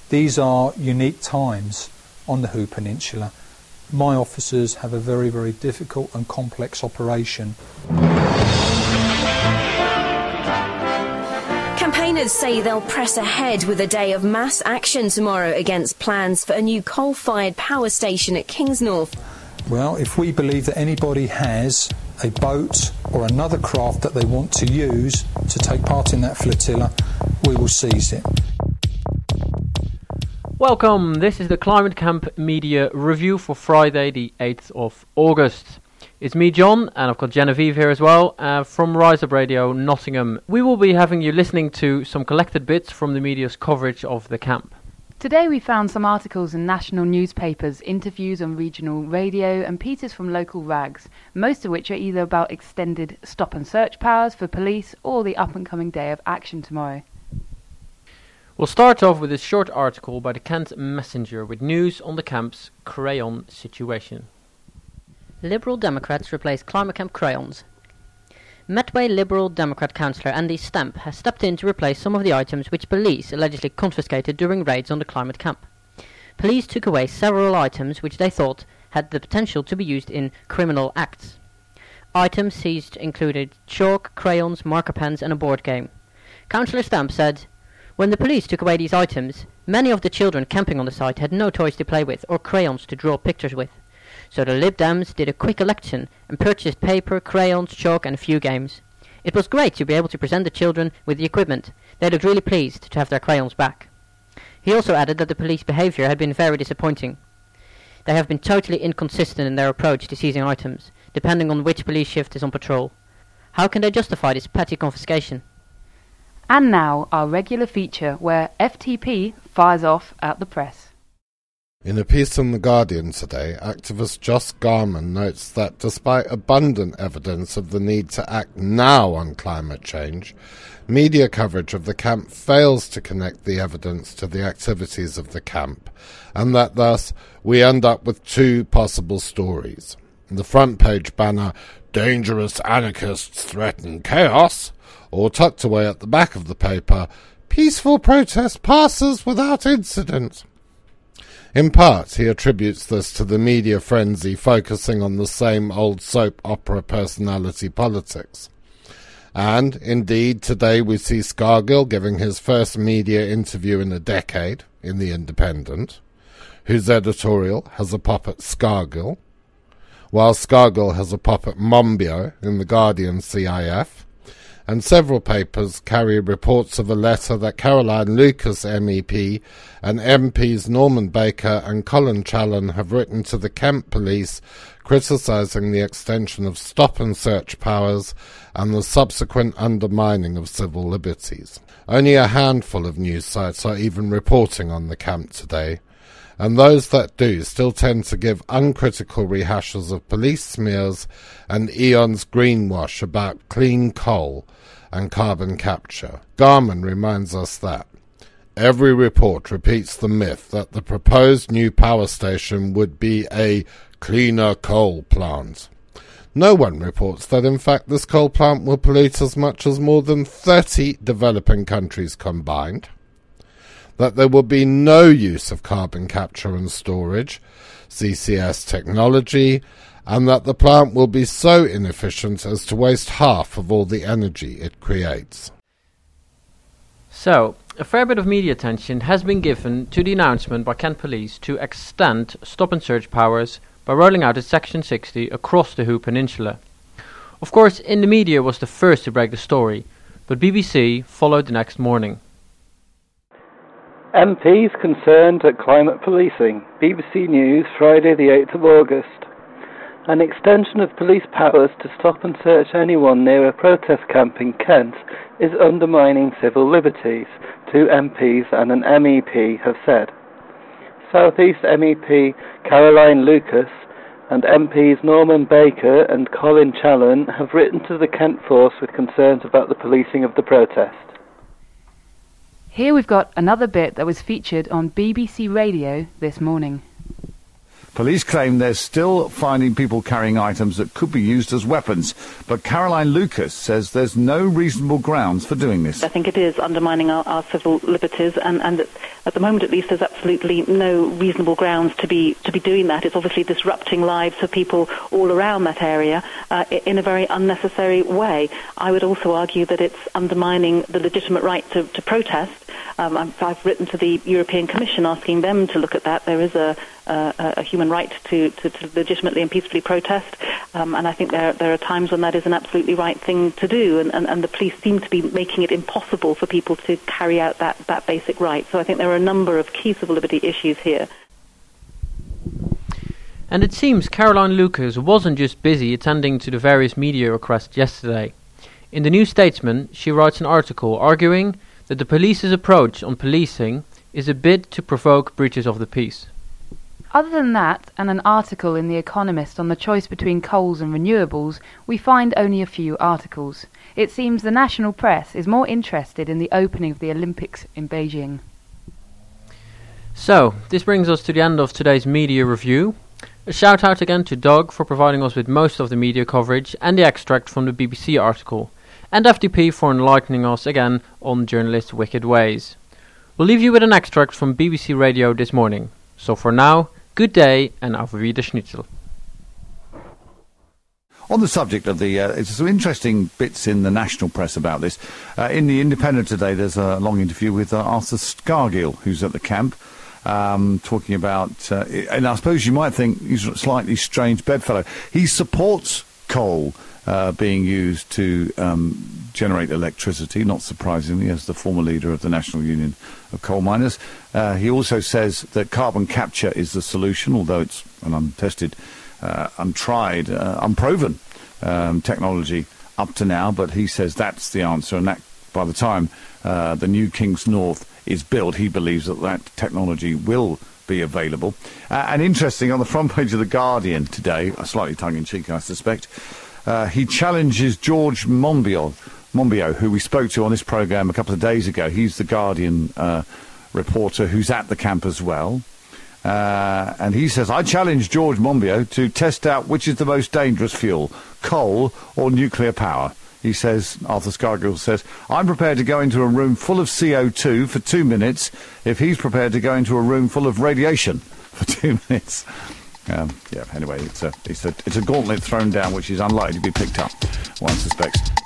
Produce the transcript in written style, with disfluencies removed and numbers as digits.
These are unique times on the Hoo Peninsula. My officers have a very, very difficult and complex operation. Campaigners say they'll press ahead with a day of mass action tomorrow against plans for a new coal-fired power station at Kingsnorth. Well, if we believe that anybody has a boat or another craft that they want to use to take part in that flotilla, we will seize it. Welcome, this is the Climate Camp Media Review for Friday the 8th of August. It's me, John, and I've got Genevieve here as well, from Rise Up Radio Nottingham. We will be having you listening to some collected bits from the media's coverage of the camp. Today we found some articles in national newspapers, interviews on regional radio and pieces from local rags, most of which are either about extended stop and search powers for police or the up-and-coming day of action tomorrow. We'll start off with a short article by the Kent Messenger with news on the camp's crayon situation. Liberal Democrats replace climate camp crayons. Medway Liberal Democrat councillor Andy Stamp has stepped in to replace some of the items which police allegedly confiscated during raids on the climate camp. Police took away several items which they thought had the potential to be used in criminal acts. Items seized included chalk, crayons, marker pens and a board game. Councillor Stamp said, "When the police took away these items, many of the children camping on the site had no toys to play with or crayons to draw pictures with. So the Lib Dems did a quick election and purchased paper, crayons, chalk and a few games. It was great to be able to present the children with the equipment. They looked really pleased to have their crayons back." He also added that the police behaviour had been very disappointing. They have been totally inconsistent in their approach to seizing items, depending on which police shift is on patrol. How can they justify this petty confiscation? And now, our regular feature where FTP fires off at the press. In a piece in The Guardian today, activist Joss Garman notes that despite abundant evidence of the need to act now on climate change, media coverage of the camp fails to connect the evidence to the activities of the camp, and that thus we end up with two possible stories. The front page banner, "Dangerous anarchists threaten chaos," or tucked away at the back of the paper, "Peaceful protest passes without incident." In part, he attributes this to the media frenzy focusing on the same old soap opera personality politics. And, indeed, today we see Scargill giving his first media interview in a decade in The Independent, whose editorial has a pop at Scargill, while Scargill has a pop at Monbiot in The Guardian CIF, and several papers carry reports of a letter that Caroline Lucas MEP and MPs Norman Baker and Colin Challen have written to the Kent Police criticising the extension of stop-and-search powers and the subsequent undermining of civil liberties. Only a handful of news sites are even reporting on the camp today, and those that do still tend to give uncritical rehashes of police smears and Eon's greenwash about clean coal and carbon capture. Garman reminds us that every report repeats the myth that the proposed new power station would be a cleaner coal plant. No one reports that in fact this coal plant will pollute as much as more than 30 developing countries combined, that there will be no use of carbon capture and storage, CCS technology, and that the plant will be so inefficient as to waste half of all the energy it creates. So, a fair bit of media attention has been given to the announcement by Kent Police to extend stop-and-search powers by rolling out a Section 60 across the Hoo Peninsula. Of course, In the Media was the first to break the story, but BBC followed the next morning. MPs concerned at climate policing. BBC News, Friday the 8th of August. An extension of police powers to stop and search anyone near a protest camp in Kent is undermining civil liberties, two MPs and an MEP have said. South East MEP Caroline Lucas and MPs Norman Baker and Colin Challen have written to the Kent Force with concerns about the policing of the protest. Here we've got another bit that was featured on BBC Radio this morning. Police claim they're still finding people carrying items that could be used as weapons. But Caroline Lucas says there's no reasonable grounds for doing this. I think it is undermining our civil liberties, and at the moment at least there's absolutely no reasonable grounds to be doing that. It's obviously disrupting lives of people all around that area in a very unnecessary way. I would also argue that it's undermining the legitimate right to protest. I've written to the European Commission asking them to look at that. There is a human right to legitimately and peacefully protest, and I think there are times when that is an absolutely right thing to do, and the police seem to be making it impossible for people to carry out that basic right. So I think there are a number of key civil liberty issues here. And it seems Caroline Lucas wasn't just busy attending to the various media requests yesterday. In the New Statesman, she writes an article arguing that the police's approach on policing is a bid to provoke breaches of the peace. Other than that, and an article in The Economist on the choice between coals and renewables, we find only a few articles. It seems the national press is more interested in the opening of the Olympics in Beijing. So, this brings us to the end of today's media review. A shout out again to Doug for providing us with most of the media coverage and the extract from the BBC article, and FDP for enlightening us again on journalists' wicked ways. We'll leave you with an extract from BBC Radio this morning. So for now, good day and auf Wiederschnitzel. On the subject of there's some interesting bits in the national press about this. In the Independent today, there's a long interview with Arthur Scargill, who's at the camp, talking about, and I suppose you might think he's a slightly strange bedfellow. He supports coal being used to generate electricity, not surprisingly, as the former leader of the National Union of Coal Miners. He also says that carbon capture is the solution, although it's an untested, untried, unproven technology up to now, but he says that's the answer, and that by the time the new King's North is built, he believes that technology will be available. And interesting, on the front page of The Guardian today, slightly tongue-in-cheek I suspect, he challenges George Monbiot, who we spoke to on this programme a couple of days ago. He's the Guardian reporter who's at the camp as well. And he says, I challenge George Monbiot to test out which is the most dangerous fuel, coal or nuclear power. He says, Arthur Scargill says, I'm prepared to go into a room full of CO2 for 2 minutes if he's prepared to go into a room full of radiation for 2 minutes. Anyway, it's a gauntlet thrown down which is unlikely to be picked up, one suspects.